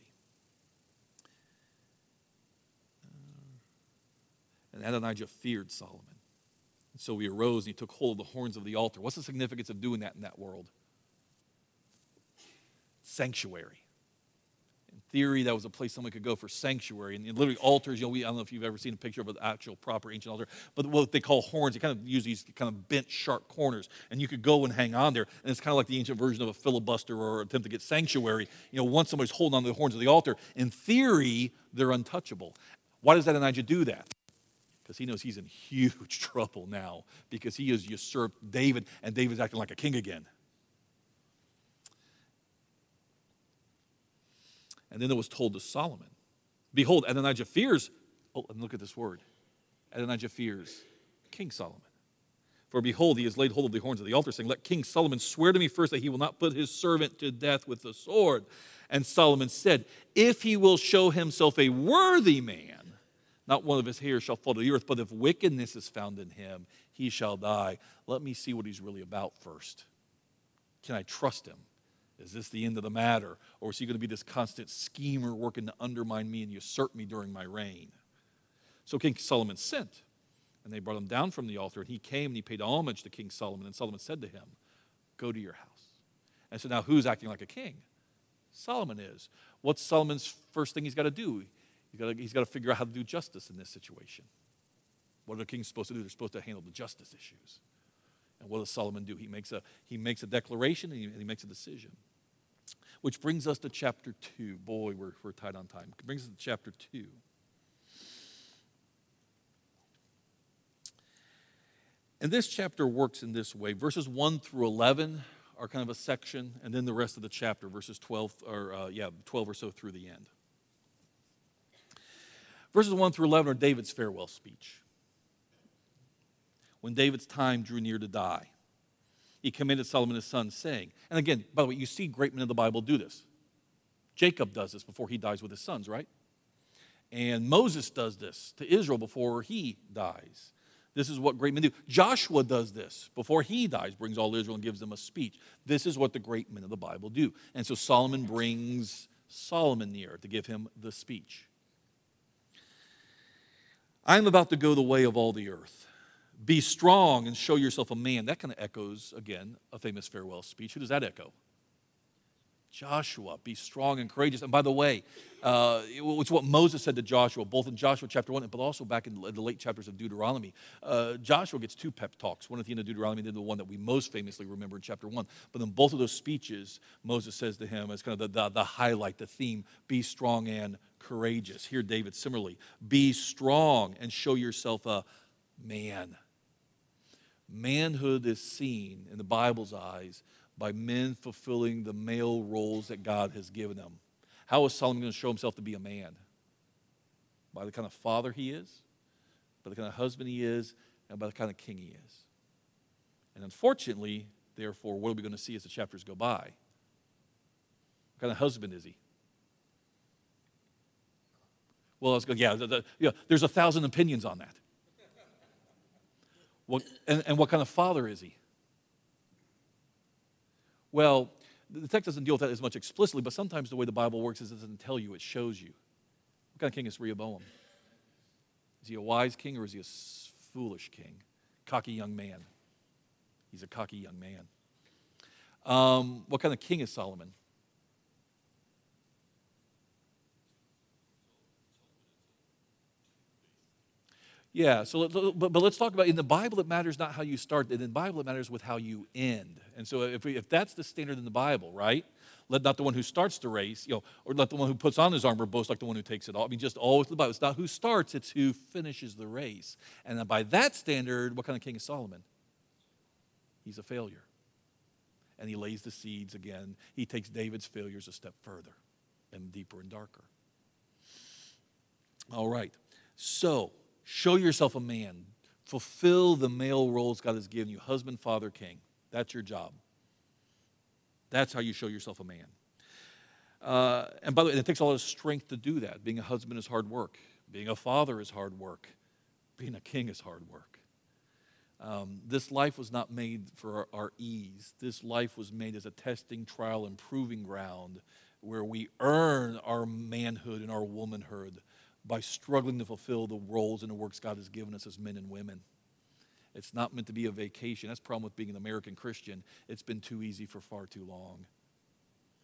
And Adonijah feared Solomon. And so he arose and he took hold of the horns of the altar. What's the significance of doing that in that world? Sanctuary. theory, that was a place someone could go for sanctuary. And literally altars, you know, we, I don't know if you've ever seen a picture of an actual proper ancient altar, but what they call horns, they kind of use these kind of bent, sharp corners. And you could go and hang on there. And it's kind of like the ancient version of a filibuster or attempt to get sanctuary. You know, once somebody's holding on to the horns of the altar, in theory, they're untouchable. Why does Adonijah do that? Because he knows he's in huge trouble now, because he has usurped David, and David's acting like a king again. And then it was told to Solomon, behold, Adonijah fears, oh, and look at this word, Adonijah fears King Solomon. For behold, he has laid hold of the horns of the altar, saying, let King Solomon swear to me first that he will not put his servant to death with the sword. And Solomon said, if he will show himself a worthy man, not one of his hairs shall fall to the earth, but if wickedness is found in him, he shall die. Let me see what he's really about first. Can I trust him? Is this the end of the matter? Or is he going to be this constant schemer working to undermine me and usurp me during my reign? So King Solomon sent, and they brought him down from the altar, and he came and he paid homage to King Solomon. And Solomon said to him, go to your house. And so now who's acting like a king? Solomon is. What's Solomon's first thing he's got to do? He's got to, he's got to figure out how to do justice in this situation. What are the kings supposed to do? They're supposed to handle the justice issues. And what does Solomon do? He makes a, he makes a declaration and he, and he makes a decision. Which brings us to chapter two. Boy, we're, we're tight on time. It brings us to chapter two. And this chapter works in this way. Verses one through eleven are kind of a section, and then the rest of the chapter, verses twelve, or uh, yeah, twelve or so through the end. Verses one through eleven are David's farewell speech. When David's time drew near to die, he commended Solomon his son, saying, and again, by the way, you see great men of the Bible do this. Jacob does this before he dies with his sons, right? And Moses does this to Israel before he dies. This is what great men do. Joshua does this before he dies, brings all Israel and gives them a speech. This is what the great men of the Bible do. And so Solomon brings Solomon near to give him the speech. I am about to go the way of all the earth. Be strong and show yourself a man. That kind of echoes, again, a famous farewell speech. Who does that echo? Joshua, be strong and courageous. And by the way, uh, it's what Moses said to Joshua, both in Joshua chapter one, but also back in the late chapters of Deuteronomy. Uh, Joshua gets two pep talks, one at the end of Deuteronomy, and then the one that we most famously remember in chapter one. But in both of those speeches, Moses says to him, as kind of the, the, the highlight, the theme, be strong and courageous. Here, David, similarly, be strong and show yourself a man. Manhood is seen in the Bible's eyes by men fulfilling the male roles that God has given them. How is Solomon going to show himself to be a man? By the kind of father he is, by the kind of husband he is, and by the kind of king he is. And unfortunately, therefore, what are we going to see as the chapters go by? What kind of husband is he? Well, let's go, yeah, the, the, yeah there's a thousand opinions on that. What, and, and what kind of father is he? Well, the text doesn't deal with that as much explicitly, but sometimes the way the Bible works is it doesn't tell you, it shows you. What kind of king is Rehoboam? Is he a wise king or is he a foolish king? Cocky young man. He's a cocky young man. Um, what kind of king is Solomon? Yeah, so but, but let's talk about, in the Bible it matters not how you start, in the Bible it matters with how you end. And so if, we, if that's the standard in the Bible, right? Let not the one who starts the race, you know, or let the one who puts on his armor boast like the one who takes it off. I mean, just always the Bible. It's not who starts, it's who finishes the race. And then by that standard, what kind of king is Solomon? He's a failure. And he lays the seeds again. He takes David's failures a step further and deeper and darker. All right, so show yourself a man. Fulfill the male roles God has given you. Husband, father, king. That's your job. That's how you show yourself a man. Uh, and by the way, it takes a lot of strength to do that. Being a husband is hard work. Being a father is hard work. Being a king is hard work. Um, this life was not made for our, our ease. This life was made as a testing, trial, and proving ground where we earn our manhood and our womanhood by struggling to fulfill the roles and the works God has given us as men and women. It's not meant to be a vacation. That's the problem with being an American Christian. It's been too easy for far too long.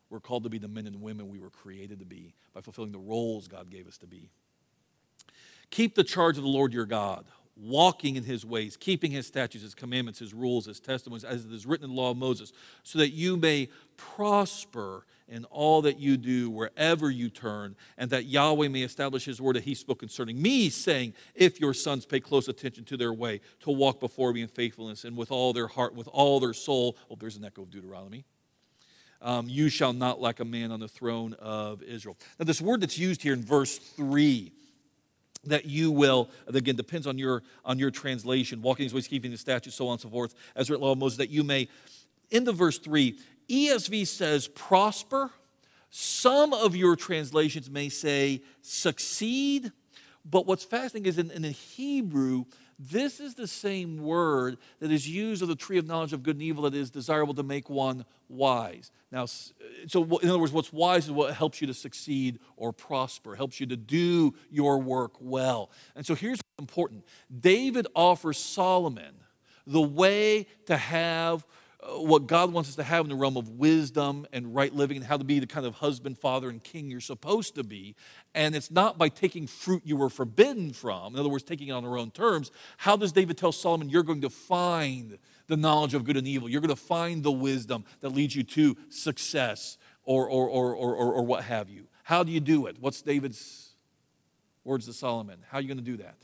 We're called to be the men and women we were created to be by fulfilling the roles God gave us to be. Keep the charge of the Lord your God, walking in his ways, keeping his statutes, his commandments, his rules, his testimonies, as it is written in the law of Moses, so that you may prosper in all that you do wherever you turn, and that Yahweh may establish his word that he spoke concerning me, saying, if your sons pay close attention to their way, to walk before me in faithfulness and with all their heart, with all their soul. Oh, there's an echo of Deuteronomy. Um, you shall not lack a man on the throne of Israel. Now, this word that's used here in verse three, that you will, again, depends on your on your translation, walking his ways, keeping the statutes, so on and so forth, as written in the law of Moses, that you may, in the verse three, E S V says prosper. Some of your translations may say succeed. But what's fascinating is in, in the Hebrew, this is the same word that is used of the tree of knowledge of good and evil that is desirable to make one wise. Now, so in other words, what's wise is what helps you to succeed or prosper, helps you to do your work well. And so here's what's important. David offers Solomon the way to have what God wants us to have in the realm of wisdom and right living and how to be the kind of husband, father, and king you're supposed to be. And it's not by taking fruit you were forbidden from, in other words, taking it on their own terms. How does David tell Solomon, you're going to find the knowledge of good and evil? You're going to find the wisdom that leads you to success or, or, or, or, or, or what have you. How do you do it? What's David's words to Solomon? How are you going to do that?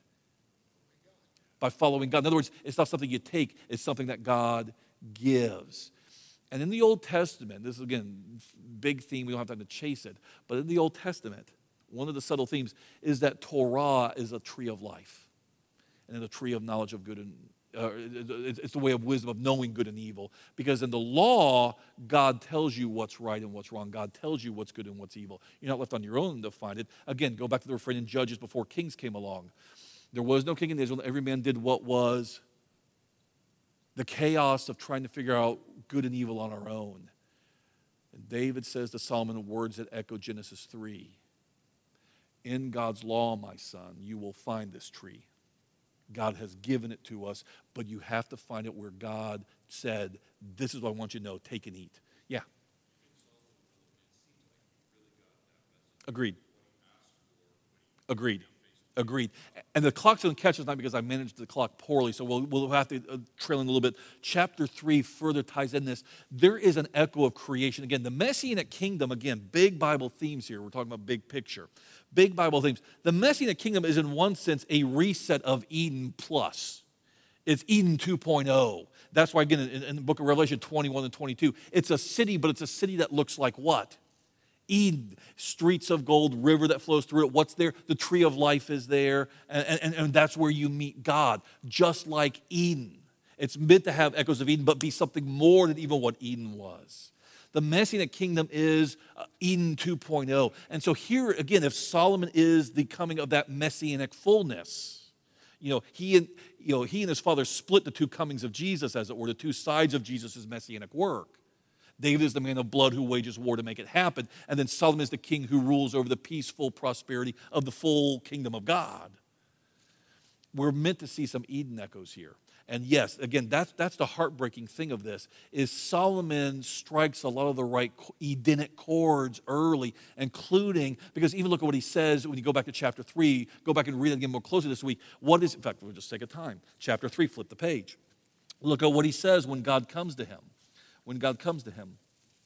By following God. In other words, it's not something you take, it's something that God gives. And in the Old Testament, this is again, big theme, we don't have time to chase it, but in the Old Testament, one of the subtle themes is that Torah is a tree of life and a tree of knowledge of good and uh, it's the way of wisdom of knowing good and evil. Because in the law, God tells you what's right and what's wrong. God tells you what's good and what's evil. You're not left on your own to find it. Again, go back to the refrain in Judges before kings came along. There was no king in Israel. Every man did what was the chaos of trying to figure out good and evil on our own. And David says to Solomon words that echo Genesis three. In God's law, my son, you will find this tree. God has given it to us, but you have to find it where God said, this is what I want you to know, take and eat. Yeah. Agreed. Agreed. Agreed. And the clock's going to catch us, not because I managed the clock poorly, so we'll, we'll have to uh, trail in a little bit. Chapter three further ties in this. There is an echo of creation. Again, the Messianic kingdom, again, big Bible themes here. We're talking about big picture. Big Bible themes. The Messianic kingdom is in one sense a reset of Eden plus. It's Eden two point oh. That's why, again, in, in the book of Revelation twenty-one and twenty-two, it's a city, but it's a city that looks like what? Eden, streets of gold, river that flows through it. What's there? The tree of life is there, and, and, and that's where you meet God, just like Eden. It's meant to have echoes of Eden, but be something more than even what Eden was. The Messianic kingdom is uh, Eden two point oh. And so here, again, if Solomon is the coming of that Messianic fullness, you know, he and, you know, he and his father split the two comings of Jesus, as it were, the two sides of Jesus' Messianic work. David is the man of blood who wages war to make it happen. And then Solomon is the king who rules over the peaceful prosperity of the full kingdom of God. We're meant to see some Eden echoes here. And yes, again, that's, that's the heartbreaking thing of this, is Solomon strikes a lot of the right Edenic chords early, including, because even look at what he says when you go back to chapter three, go back and read it again more closely this week. What is, in fact, we'll just take a time. Chapter three, flip the page. Look at what he says when God comes to him. When God comes to him.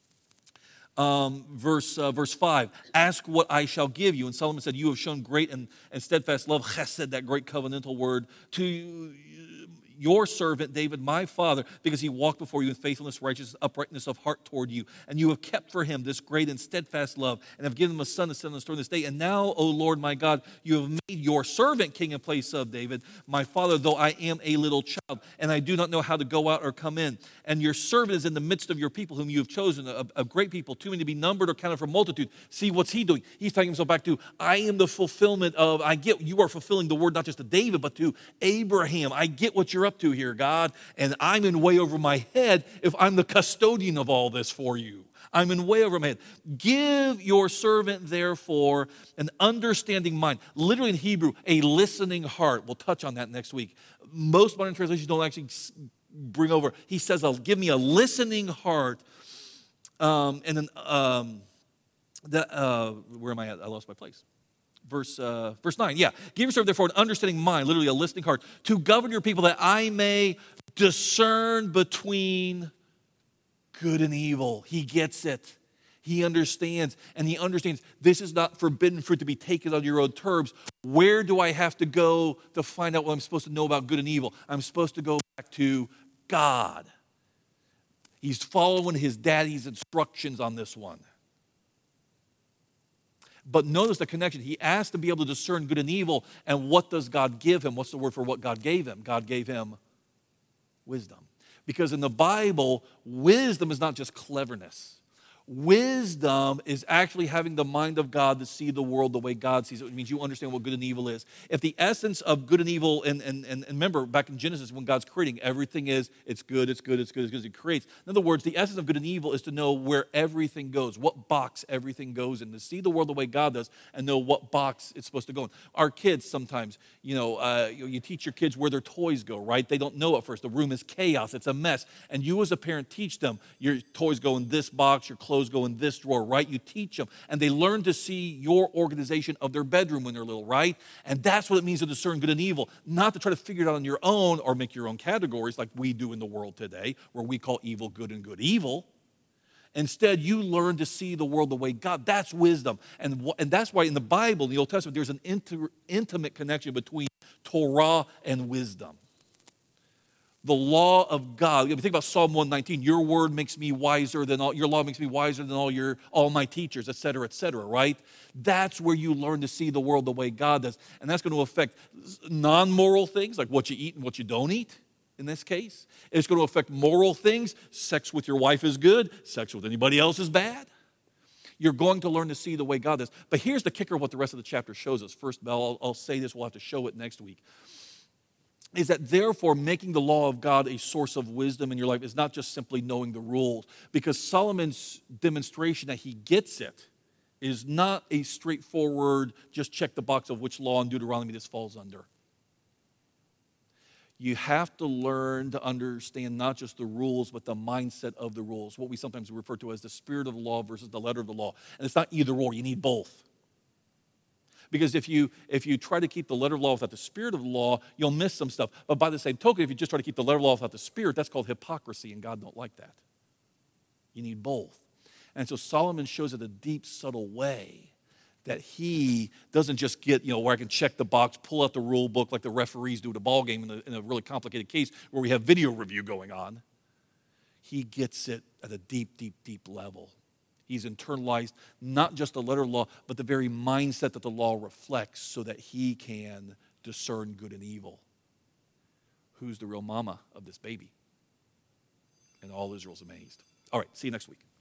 Um, verse, uh, verse five, ask what I shall give you. And Solomon said, you have shown great and, and steadfast love, chesed, that great covenantal word, to your servant David, my father, because he walked before you in faithfulness, righteousness, uprightness of heart toward you. And you have kept for him this great and steadfast love, and have given him a son to sit on the throne this day. And now, O Lord my God, you have made your servant king in place of David, my father, though I am a little child, and I do not know how to go out or come in. And your servant is in the midst of your people, whom you have chosen, a, a great people, too many to be numbered or counted for multitude. See, what's he doing? He's taking himself back to, I am the fulfillment of, I get, you are fulfilling the word not just to David, but to Abraham. I get what you're up to here, God, and I'm in way over my head if I'm the custodian of all this for you. I'm in way over my head. Give your servant, therefore, an understanding mind. Literally in Hebrew, a listening heart. We'll touch on that next week. Most modern translations don't actually bring over. He says, give me a listening heart Um, and then, um, the, uh, where am I at? I lost my place. Verse, uh, verse nine, yeah. Give yourself, therefore, an understanding mind, literally a listening heart, to govern your people that I may discern between good and evil. He gets it. He understands, and he understands this is not forbidden fruit to be taken on your own terms. Where do I have to go to find out what I'm supposed to know about good and evil? I'm supposed to go back to God. He's following his daddy's instructions on this one. But notice the connection. He asked to be able to discern good and evil, and what does God give him? What's the word for what God gave him? God gave him wisdom. Because in the Bible, wisdom is not just cleverness. Wisdom is actually having the mind of God to see the world the way God sees it. It means you understand what good and evil is. If the essence of good and evil, and, and, and remember back in Genesis when God's creating, everything is, it's good, it's good, it's good, it's good, as he creates. In other words, the essence of good and evil is to know where everything goes, what box everything goes in, to see the world the way God does and know what box it's supposed to go in. Our kids sometimes, you know, uh, you, you teach your kids where their toys go, right? They don't know at first. The room is chaos, it's a mess. And you as a parent teach them, your toys go in this box, your clothes go in this drawer, right? You teach them, and they learn to see your organization of their bedroom when they're little, right? And that's what it means to discern good and evil, not to try to figure it out on your own or make your own categories like we do in the world today, where we call evil good and good evil. Instead, you learn to see the world the way God. That's wisdom. And, and that's why in the Bible, in the Old Testament, there's an inter, intimate connection between Torah and wisdom. The law of God. If you think about Psalm one nineteen, your word makes me wiser than all, your law makes me wiser than all your all my teachers, et cetera, et cetera, right? That's where you learn to see the world the way God does. And that's going to affect non-moral things, like what you eat and what you don't eat, in this case. It's going to affect moral things. Sex with your wife is good. Sex with anybody else is bad. You're going to learn to see the way God does. But here's the kicker of what the rest of the chapter shows us. First, I'll, I'll say this. We'll have to show it next week. Is that therefore making the law of God a source of wisdom in your life is not just simply knowing the rules, because Solomon's demonstration that he gets it is not a straightforward, just check the box of which law in Deuteronomy this falls under. You have to learn to understand not just the rules, but the mindset of the rules, what we sometimes refer to as the spirit of the law versus the letter of the law. And it's not either or, you need both. Because if you if you try to keep the letter of law without the spirit of the law, you'll miss some stuff. But by the same token, if you just try to keep the letter of law without the spirit, that's called hypocrisy, and God don't like that. You need both. And so Solomon shows it a deep, subtle way that he doesn't just get, you know, where I can check the box, pull out the rule book like the referees do at a ball game in a, in a really complicated case where we have video review going on. He gets it at a deep, deep, deep level. He's internalized not just the letter of the law, but the very mindset that the law reflects so that he can discern good and evil. Who's the real mama of this baby? And all Israel's amazed. All right, see you next week.